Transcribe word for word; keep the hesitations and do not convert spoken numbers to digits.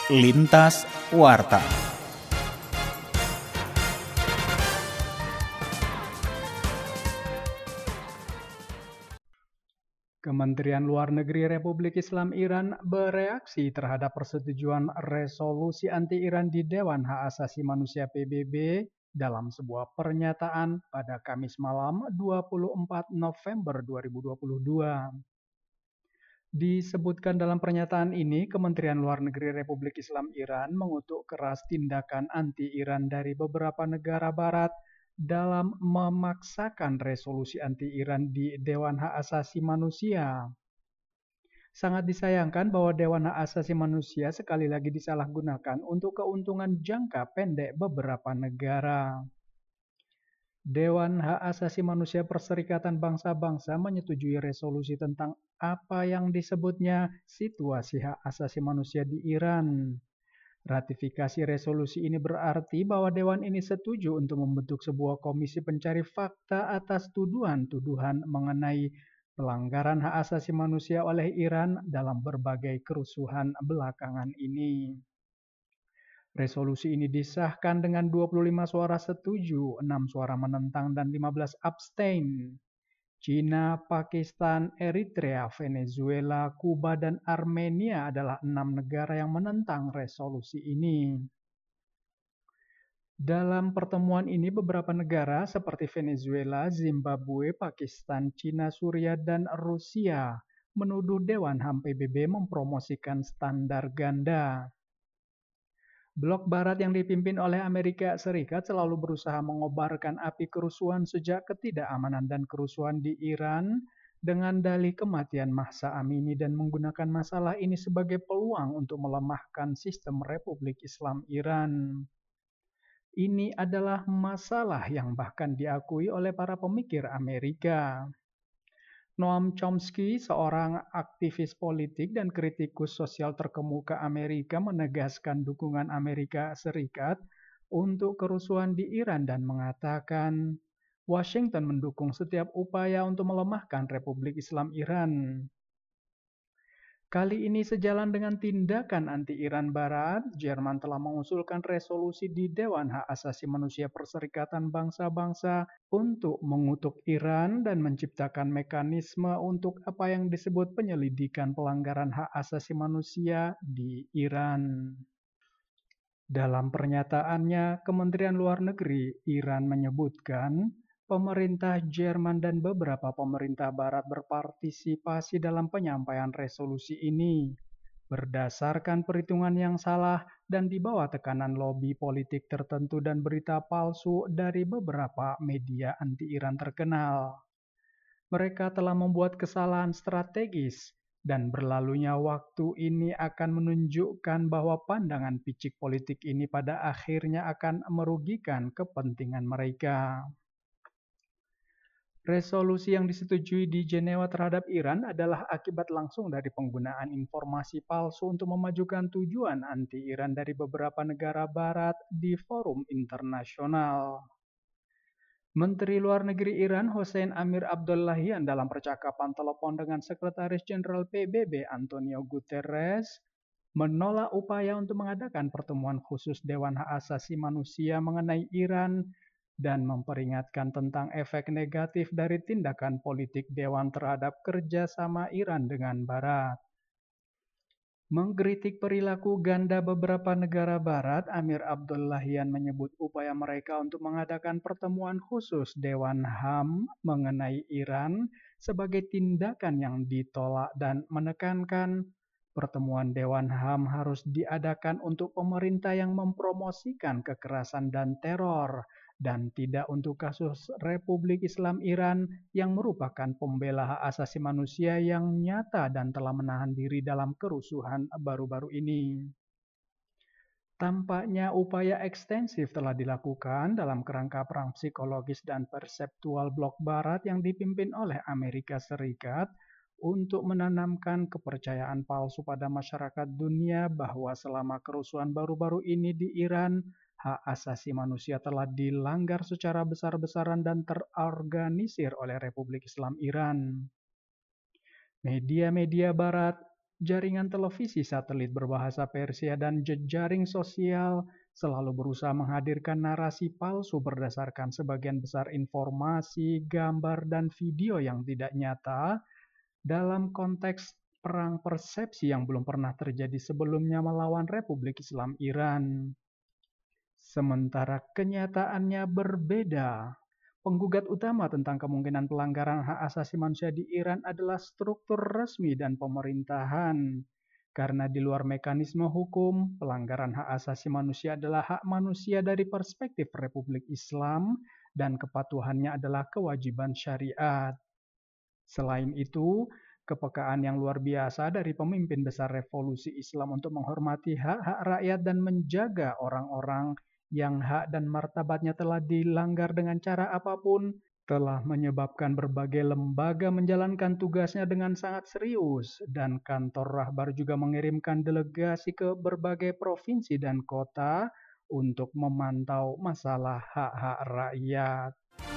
Lintas Warta. Kementerian Luar Negeri Republik Islam Iran bereaksi terhadap persetujuan resolusi anti-Iran di Dewan Hak Asasi Manusia P B B dalam sebuah pernyataan pada Kamis malam dua puluh empat November dua ribu dua puluh dua. Disebutkan dalam pernyataan ini, Kementerian Luar Negeri Republik Islam Iran mengutuk keras tindakan anti-Iran dari beberapa negara barat dalam memaksakan resolusi anti-Iran di Dewan Hak Asasi Manusia. Sangat disayangkan bahwa Dewan Hak Asasi Manusia sekali lagi disalahgunakan untuk keuntungan jangka pendek beberapa negara. Dewan Hak Asasi Manusia Perserikatan Bangsa-Bangsa menyetujui resolusi tentang apa yang disebutnya situasi hak asasi manusia di Iran. Ratifikasi resolusi ini berarti bahwa Dewan ini setuju untuk membentuk sebuah komisi pencari fakta atas tuduhan-tuduhan mengenai pelanggaran hak asasi manusia oleh Iran dalam berbagai kerusuhan belakangan ini. Resolusi ini disahkan dengan dua puluh lima suara setuju, enam suara menentang, dan lima belas abstain. Cina, Pakistan, Eritrea, Venezuela, Kuba, dan Armenia adalah enam negara yang menentang resolusi ini. Dalam pertemuan ini, beberapa negara seperti Venezuela, Zimbabwe, Pakistan, Cina, Suriah, dan Rusia menuduh Dewan H A M P B B mempromosikan standar ganda. Blok Barat yang dipimpin oleh Amerika Serikat selalu berusaha mengobarkan api kerusuhan sejak ketidakamanan dan kerusuhan di Iran dengan dalih kematian Mahsa Amini dan menggunakan masalah ini sebagai peluang untuk melemahkan sistem Republik Islam Iran. Ini adalah masalah yang bahkan diakui oleh para pemikir Amerika. Noam Chomsky, seorang aktivis politik dan kritikus sosial terkemuka Amerika, menegaskan dukungan Amerika Serikat untuk kerusuhan di Iran dan mengatakan, Washington mendukung setiap upaya untuk melemahkan Republik Islam Iran. Kali ini sejalan dengan tindakan anti-Iran Barat, Jerman telah mengusulkan resolusi di Dewan Hak Asasi Manusia Perserikatan Bangsa-Bangsa untuk mengutuk Iran dan menciptakan mekanisme untuk apa yang disebut penyelidikan pelanggaran hak asasi manusia di Iran. Dalam pernyataannya, Kementerian Luar Negeri Iran menyebutkan pemerintah Jerman dan beberapa pemerintah Barat berpartisipasi dalam penyampaian resolusi ini berdasarkan perhitungan yang salah dan di bawah tekanan lobi politik tertentu dan berita palsu dari beberapa media anti-Iran terkenal. Mereka telah membuat kesalahan strategis dan berlalunya waktu ini akan menunjukkan bahwa pandangan picik politik ini pada akhirnya akan merugikan kepentingan mereka. Resolusi yang disetujui di Jenewa terhadap Iran adalah akibat langsung dari penggunaan informasi palsu untuk memajukan tujuan anti-Iran dari beberapa negara barat di forum internasional. Menteri Luar Negeri Iran Hossein Amir Abdollahian dalam percakapan telepon dengan Sekretaris Jenderal P B B Antonio Guterres menolak upaya untuk mengadakan pertemuan khusus Dewan Hak Asasi Manusia mengenai Iran dan memperingatkan tentang efek negatif dari tindakan politik Dewan terhadap kerjasama Iran dengan Barat. Mengkritik perilaku ganda beberapa negara Barat, Amir Abdollahian menyebut upaya mereka untuk mengadakan pertemuan khusus Dewan H A M mengenai Iran sebagai tindakan yang ditolak dan menekankan pertemuan Dewan H A M harus diadakan untuk pemerintah yang mempromosikan kekerasan dan teror dan tidak untuk kasus Republik Islam Iran yang merupakan pembela hak asasi manusia yang nyata dan telah menahan diri dalam kerusuhan baru-baru ini. Tampaknya upaya ekstensif telah dilakukan dalam kerangka perang psikologis dan perseptual blok barat yang dipimpin oleh Amerika Serikat untuk menanamkan kepercayaan palsu pada masyarakat dunia bahwa selama kerusuhan baru-baru ini di Iran, hak asasi manusia telah dilanggar secara besar-besaran dan terorganisir oleh Republik Islam Iran. Media-media Barat Jaringan televisi satelit berbahasa Persia dan jejaring sosial selalu berusaha menghadirkan narasi palsu berdasarkan sebagian besar informasi, gambar, dan video yang tidak nyata dalam konteks perang persepsi yang belum pernah terjadi sebelumnya melawan Republik Islam Iran. Sementara kenyataannya berbeda. Penggugat utama tentang kemungkinan pelanggaran hak asasi manusia di Iran adalah struktur resmi dan pemerintahan. Karena di luar mekanisme hukum, pelanggaran hak asasi manusia adalah hak manusia dari perspektif Republik Islam dan kepatuhannya adalah kewajiban syariat. Selain itu, kepekaan yang luar biasa dari pemimpin besar revolusi Islam untuk menghormati hak-hak rakyat dan menjaga orang-orang yang hak dan martabatnya telah dilanggar dengan cara apapun, telah menyebabkan berbagai lembaga menjalankan tugasnya dengan sangat serius, dan kantor Rahbar juga mengirimkan delegasi ke berbagai provinsi dan kota untuk memantau masalah hak-hak rakyat.